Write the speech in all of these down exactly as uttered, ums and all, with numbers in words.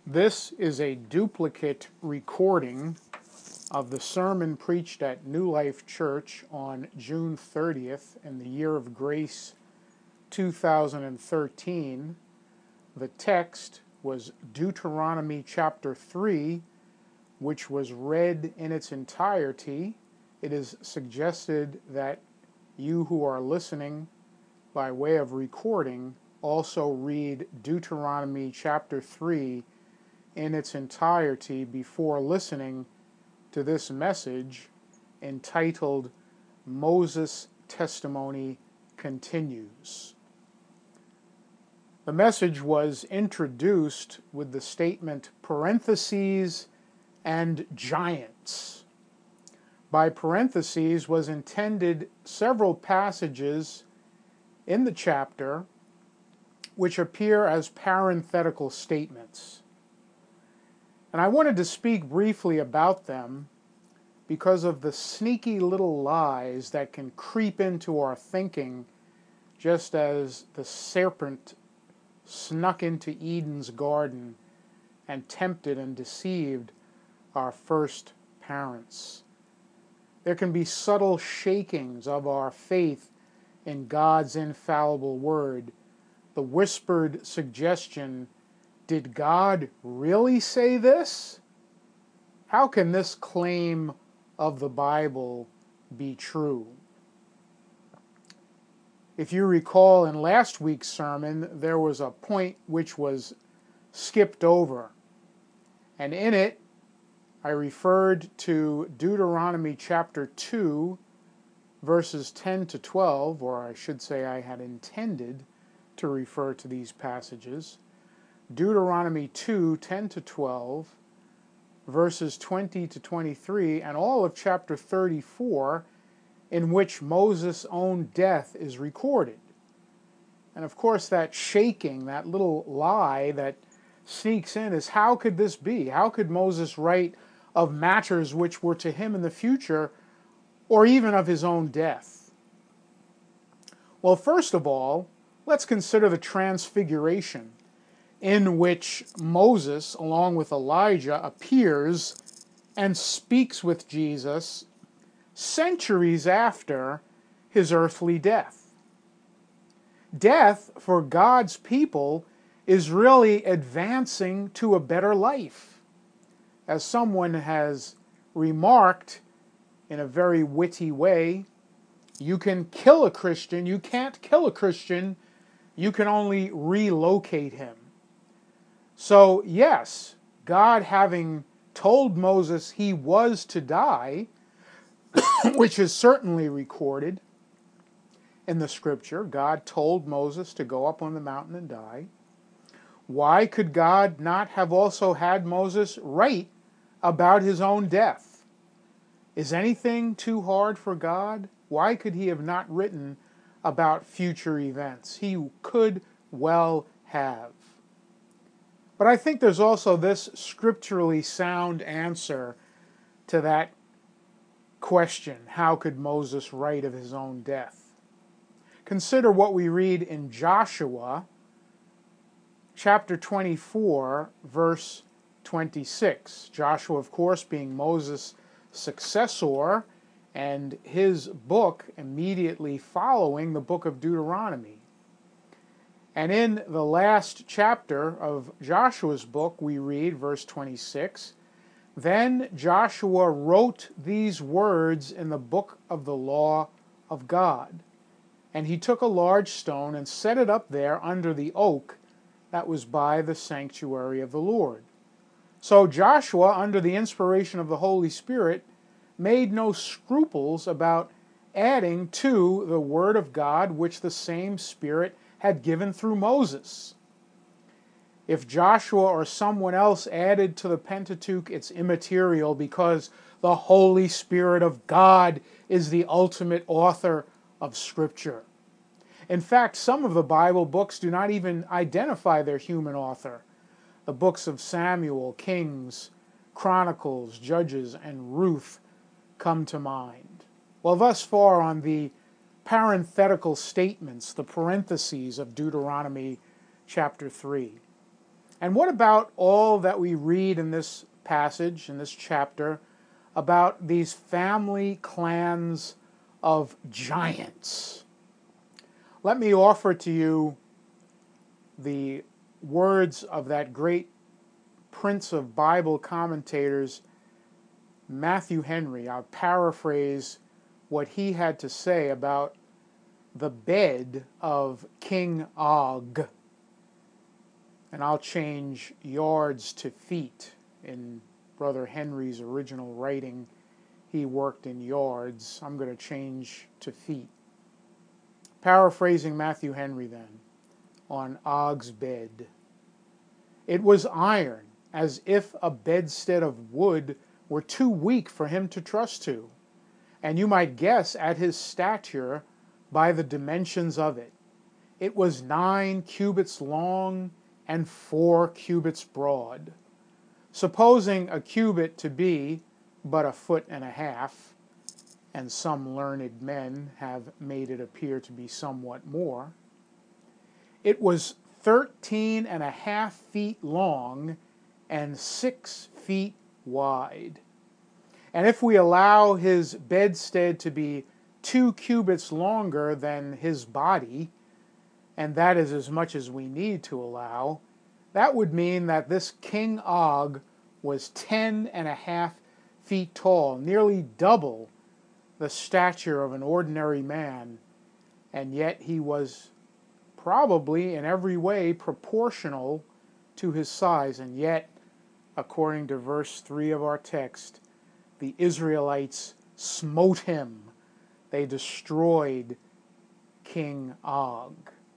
This is a duplicate recording of the sermon preached at New Life Church on June thirtieth in the year of grace two thousand thirteen. The text was Deuteronomy chapter three, which was read in its entirety. It is suggested that you who are listening by way of recording also read Deuteronomy chapter three in its entirety before listening to this message entitled Moses' Testimony Continues. The message was introduced with the statement parentheses and giants. By parentheses was intended several passages in the chapter which appear as parenthetical statements. And I wanted to speak briefly about them because of the sneaky little lies that can creep into our thinking, just as the serpent snuck into Eden's garden and tempted and deceived our first parents. There can be subtle shakings of our faith in God's infallible word, the whispered suggestion, did God really say this? How can this claim of the Bible be true? If you recall in last week's sermon, there was a point which was skipped over. And in it, I referred to Deuteronomy chapter two, verses ten to twelve, or I should say I had intended to refer to these passages. Deuteronomy two, ten to twelve, verses twenty to twenty-three, and all of chapter thirty-four, in which Moses' own death is recorded. And of course that shaking, that little lie that sneaks in is, how could this be? How could Moses write of matters which were to him in the future, or even of his own death? Well, first of all, let's consider the transfiguration, in which Moses, along with Elijah, appears and speaks with Jesus centuries after his earthly death. Death for God's people is really advancing to a better life. As someone has remarked in a very witty way, you can kill a Christian, you can't kill a Christian, you can only relocate him. So yes, God having told Moses he was to die, which is certainly recorded in the scripture, God told Moses to go up on the mountain and die. Why could God not have also had Moses write about his own death? Is anything too hard for God? Why could he have not written about future events? He could well have. But I think there's also this scripturally sound answer to that question, how could Moses write of his own death? Consider what we read in Joshua chapter twenty-four, verse twenty-six. Joshua, of course, being Moses' successor, and his book immediately following the book of Deuteronomy. And in the last chapter of Joshua's book, we read, verse twenty-six, then Joshua wrote these words in the book of the law of God. And he took a large stone and set it up there under the oak that was by the sanctuary of the Lord. So Joshua, under the inspiration of the Holy Spirit, made no scruples about adding to the word of God which the same Spirit had given through Moses. If Joshua or someone else added to the Pentateuch, it's immaterial because the Holy Spirit of God is the ultimate author of Scripture. In fact, some of the Bible books do not even identify their human author. The books of Samuel, Kings, Chronicles, Judges, and Ruth come to mind. Well, thus far on the parenthetical statements, the parentheses of Deuteronomy chapter three. And what about all that we read in this passage, in this chapter, about these family clans of giants? Let me offer to you the words of that great prince of Bible commentators, Matthew Henry. I'll paraphrase what he had to say about the bed of King Og. And I'll change yards to feet. In Brother Henry's original writing, he worked in yards. I'm going to change to feet. Paraphrasing Matthew Henry then, on Og's bed. It was iron, as if a bedstead of wood were too weak for him to trust to, and you might guess at his stature by the dimensions of it. It was nine cubits long and four cubits broad. Supposing a cubit to be but a foot and a half, and some learned men have made it appear to be somewhat more, it was thirteen and a half feet long and six feet wide. And if we allow his bedstead to be two cubits longer than his body, and that is as much as we need to allow, that would mean that this King Og was ten and a half feet tall, nearly double the stature of an ordinary man, and yet he was probably in every way proportional to his size. And yet, according to verse three of our text, the Israelites smote him. They destroyed King Og.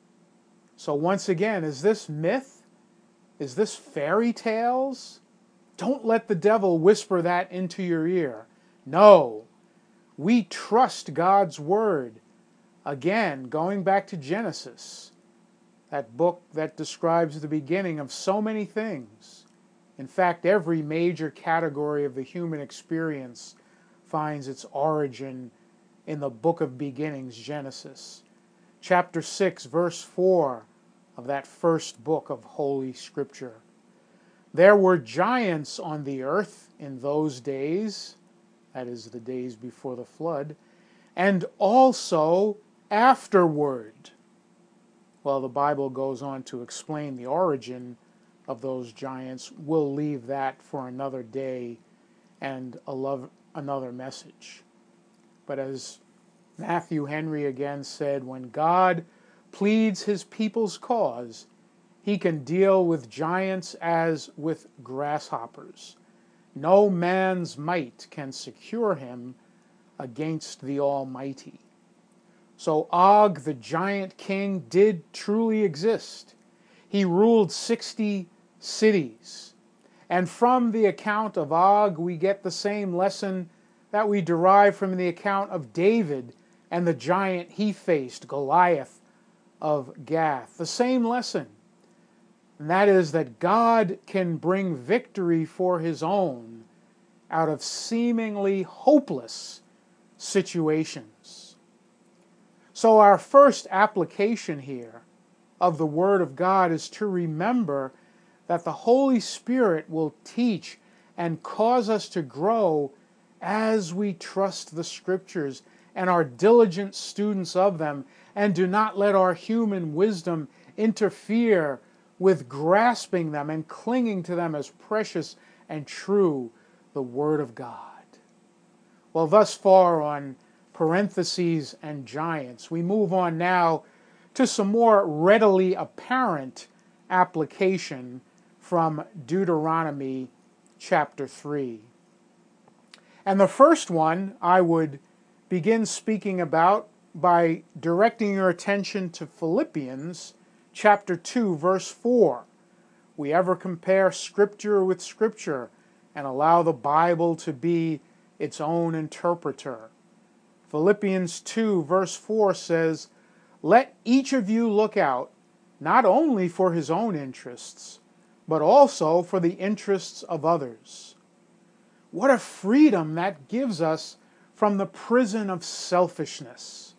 So once again, is this myth? Is this fairy tales? Don't let the devil whisper that into your ear. No, we trust God's word. Again, going back to Genesis, that book that describes the beginning of so many things. In fact, every major category of the human experience finds its origin in the book of beginnings, Genesis. Chapter six, verse four of that first book of Holy Scripture. There were giants on the earth in those days, that is the days before the flood, and also afterward. Well, the Bible goes on to explain the origin of those giants. We'll leave that for another day and a love, another message. But as Matthew Henry again said, when God pleads his people's cause, he can deal with giants as with grasshoppers. No man's might can secure him against the Almighty. So Og, the giant king, did truly exist. He ruled sixty cities. And from the account of Og, we get the same lesson that we derive from the account of David and the giant he faced, Goliath of Gath. The same lesson. And that is that God can bring victory for his own out of seemingly hopeless situations. So our first application here of the Word of God is to remember that the Holy Spirit will teach and cause us to grow as we trust the Scriptures and are diligent students of them, and do not let our human wisdom interfere with grasping them and clinging to them as precious and true, the Word of God. Well, thus far on parentheses and giants, we move on now to some more readily apparent application from Deuteronomy chapter three. And the first one I would begin speaking about by directing your attention to Philippians chapter two, verse four. We ever compare Scripture with Scripture and allow the Bible to be its own interpreter. Philippians two, verse four says, "Let each of you look out, not only for his own interests, but also for the interests of others." What a freedom that gives us from the prison of selfishness.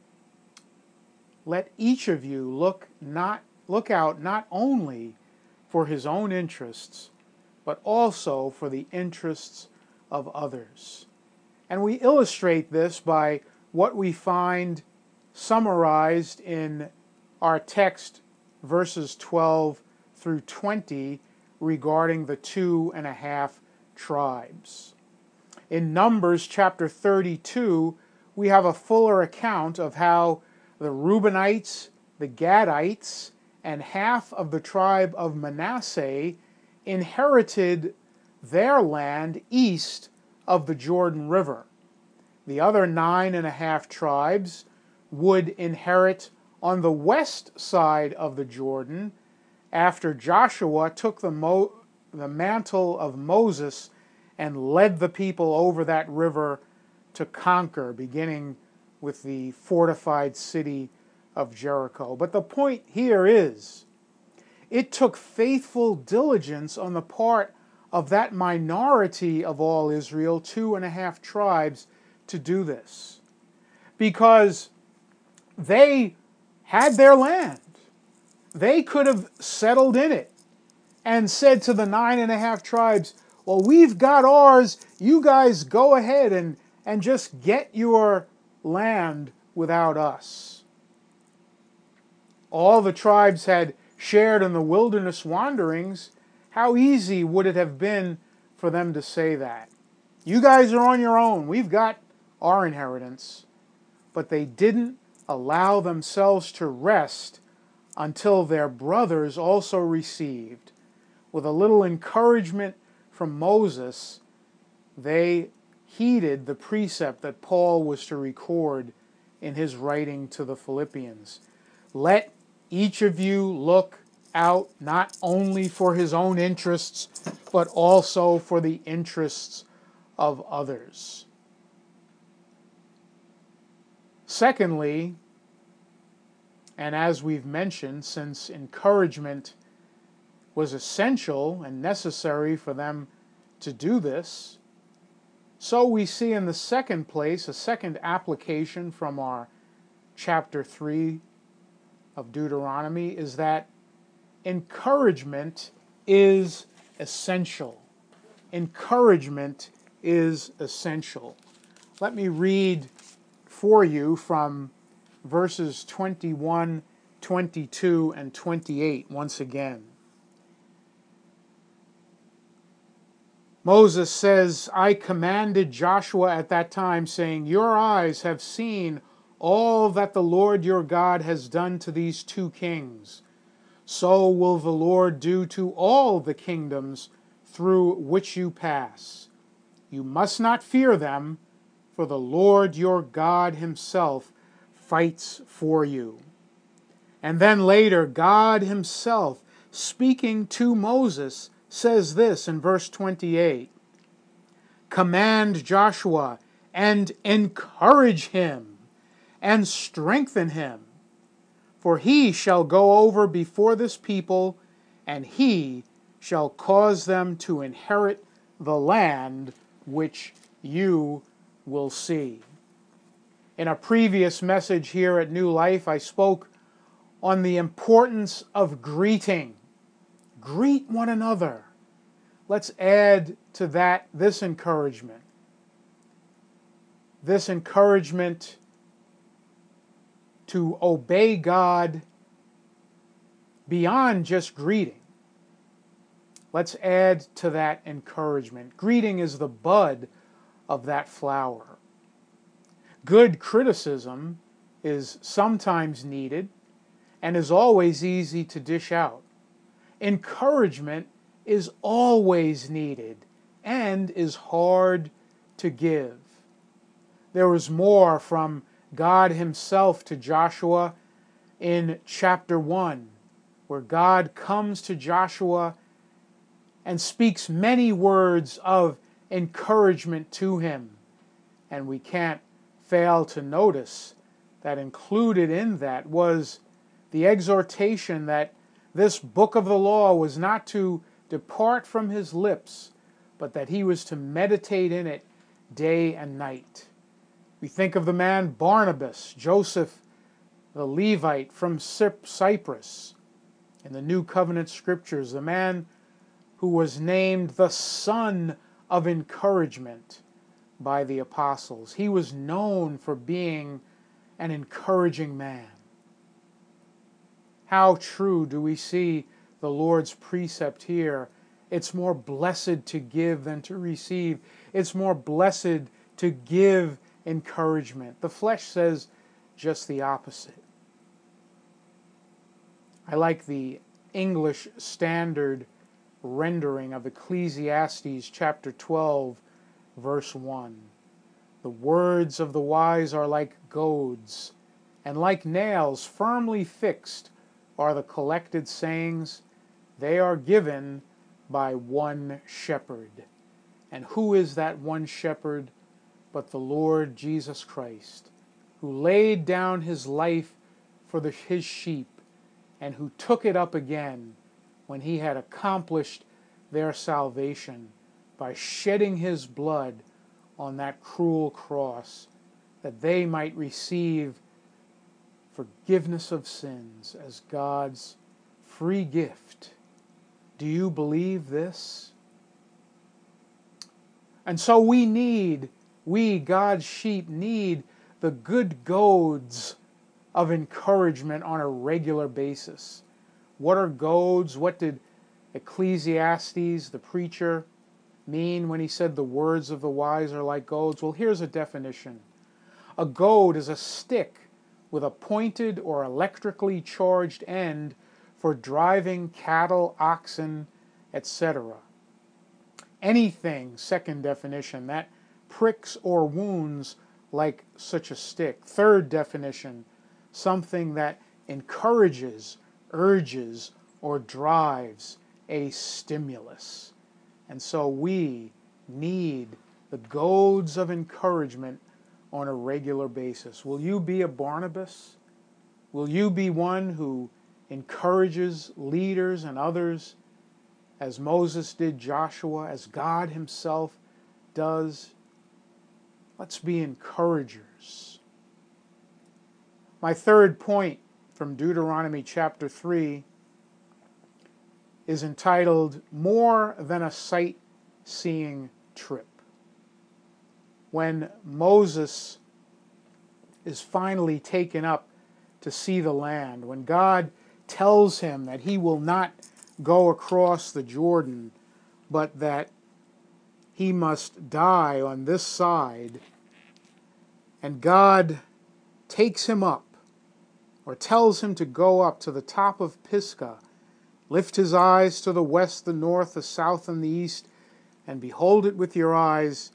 Let each of you look not look out not only for his own interests, but also for the interests of others. And we illustrate this by what we find summarized in our text, verses twelve through twenty, regarding the two and a half tribes. In Numbers chapter thirty-two, we have a fuller account of how the Reubenites, the Gadites, and half of the tribe of Manasseh inherited their land east of the Jordan River. The other nine and a half tribes would inherit on the west side of the Jordan after Joshua took the, Mo the mantle of Moses and led the people over that river to conquer, beginning with the fortified city of Jericho. But the point here is, it took faithful diligence on the part of that minority of all Israel, two and a half tribes, to do this. Because they had their land. They could have settled in it and said to the nine and a half tribes, well, we've got ours, you guys go ahead and, and just get your land without us. All the tribes had shared in the wilderness wanderings. How easy would it have been for them to say that? You guys are on your own, we've got our inheritance. But they didn't allow themselves to rest until their brothers also received. With a little encouragement from Moses, they heeded the precept that Paul was to record in his writing to the Philippians. Let each of you look out not only for his own interests, but also for the interests of others. Secondly, and as we've mentioned, since encouragement was essential and necessary for them to do this, so we see in the second place, a second application from our chapter three of Deuteronomy, is that encouragement is essential. Encouragement is essential. Let me read for you from verses twenty-one, twenty-two, and twenty-eight once again. Moses says, I commanded Joshua at that time, saying, your eyes have seen all that the Lord your God has done to these two kings. So will the Lord do to all the kingdoms through which you pass. You must not fear them, for the Lord your God himself fights for you. And then later, God himself, speaking to Moses, says this in verse twenty-eight, command Joshua and encourage him and strengthen him, for he shall go over before this people, and he shall cause them to inherit the land which you will see. In a previous message here at New Life, I spoke on the importance of greeting. Greet one another. Let's add to that this encouragement. This encouragement to obey God beyond just greeting. Let's add to that encouragement. Greeting is the bud of that flower. Good criticism is sometimes needed and is always easy to dish out. Encouragement is always needed and is hard to give. There was more from God himself to Joshua in chapter one, where God comes to Joshua and speaks many words of encouragement to him. And we can't fail to notice that included in that was the exhortation that this book of the law was not to depart from his lips, but that he was to meditate in it day and night. We think of the man Barnabas, Joseph the Levite from Cyprus, In the New Covenant Scriptures, the man who was named the Son of Encouragement by the apostles. He was known for being an encouraging man. How true do we see the Lord's precept here? It's more blessed to give than to receive. It's more blessed to give encouragement. The flesh says just the opposite. I like the English Standard rendering of Ecclesiastes chapter twelve, verse one. The words of the wise are like goads, and like nails firmly fixed are the collected sayings. They are given by one shepherd. And who is that one shepherd but the Lord Jesus Christ, who laid down his life for the, his sheep, and who took it up again when he had accomplished their salvation by shedding his blood on that cruel cross, that they might receive forgiveness of sins as God's free gift. Do you believe this? And so we need, we, God's sheep, need the good goads of encouragement on a regular basis. What are goads? What did Ecclesiastes, the preacher, mean when he said the words of the wise are like goads? Well, here's a definition. A goad is a stick with a pointed or electrically charged end for driving cattle, oxen, et cetera. Anything, second definition, that pricks or wounds like such a stick. Third definition, something that encourages, urges, or drives, a stimulus. And so we need the goads of encouragement on a regular basis. Will you be a Barnabas? Will you be one who encourages leaders and others as Moses did Joshua, as God himself does? Let's be encouragers. My third point from Deuteronomy chapter three is entitled More Than a Sightseeing Trip. When Moses is finally taken up to see the land, when God tells him that he will not go across the Jordan, but that he must die on this side, and God takes him up, or tells him to go up to the top of Pisgah, lift his eyes to the west, the north, the south, and the east, and behold it with your eyes.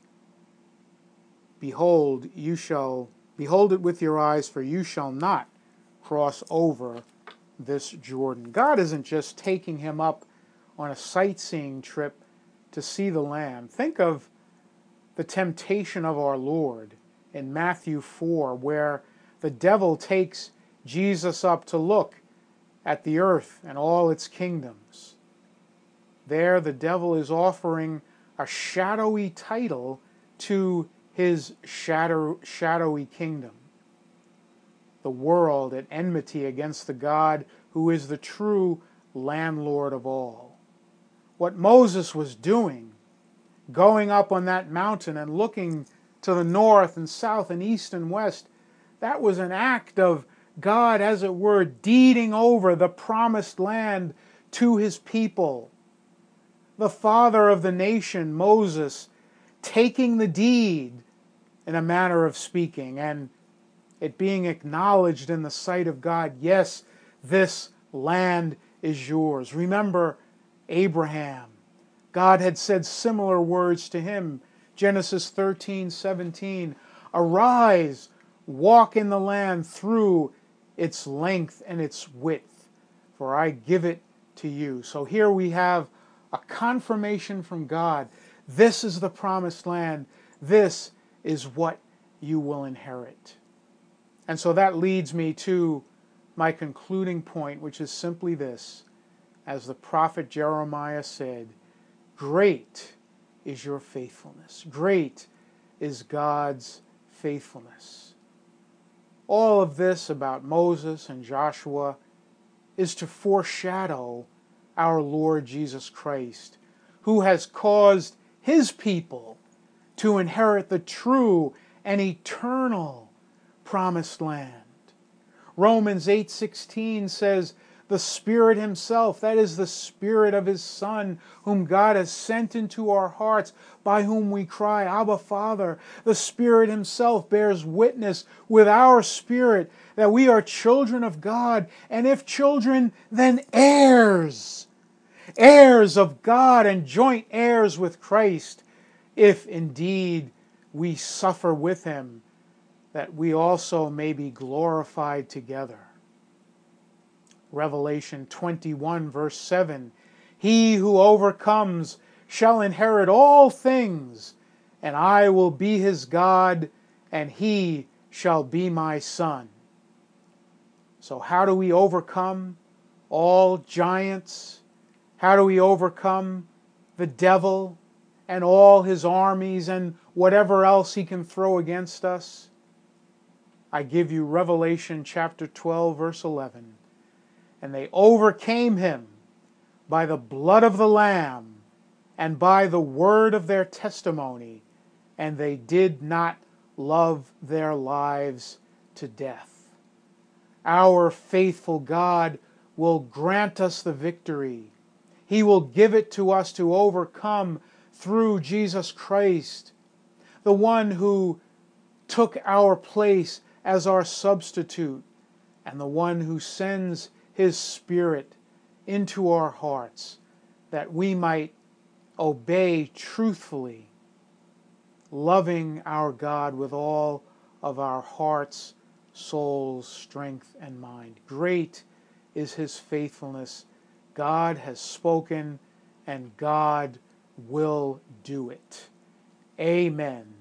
Behold, you shall, behold it with your eyes, for you shall not cross over this Jordan. God isn't just taking him up on a sightseeing trip to see the land. Think of the temptation of our Lord in Matthew four, where the devil takes Jesus up to look at the earth and all its kingdoms. There the devil is offering a shadowy title to his shadow, shadowy kingdom. The world at enmity against the God who is the true landlord of all. What Moses was doing, going up on that mountain and looking to the north and south and east and west, that was an act of God, as it were, deeding over the promised land to his people. The father of the nation, Moses, taking the deed, in a manner of speaking, and it being acknowledged in the sight of God, yes, this land is yours. Remember Abraham. God had said similar words to him. Genesis thirteen seventeen, arise, walk in the land through its length and its width, for I give it to you. So here we have a confirmation from God. This is the promised land. This is what you will inherit. And so that leads me to my concluding point, which is simply this. As the prophet Jeremiah said, great is your faithfulness. Great is God's faithfulness. All of this about Moses and Joshua is to foreshadow our Lord Jesus Christ, who has caused his people to inherit the true and eternal promised land. Romans eight sixteen says, the Spirit himself, that is the Spirit of his Son, whom God has sent into our hearts, by whom we cry, Abba, Father. The Spirit himself bears witness with our spirit that we are children of God, and if children, then heirs. Heirs of God and joint heirs with Christ, if indeed we suffer with him, that we also may be glorified together. Revelation twenty-one, verse seven, he who overcomes shall inherit all things, and I will be his God, and he shall be my son. So how do we overcome all giants? How do we overcome the devil and all his armies and whatever else he can throw against us? I give you Revelation chapter twelve, verse eleven. And they overcame him by the blood of the Lamb and by the word of their testimony, and they did not love their lives to death. Our faithful God will grant us the victory. He will give it to us to overcome through Jesus Christ, the one who took our place as our substitute, and the one who sends his Spirit into our hearts, that we might obey truthfully, loving our God with all of our hearts, souls, strength, and mind. Great is his faithfulness. God has spoken, and God will do it. Amen.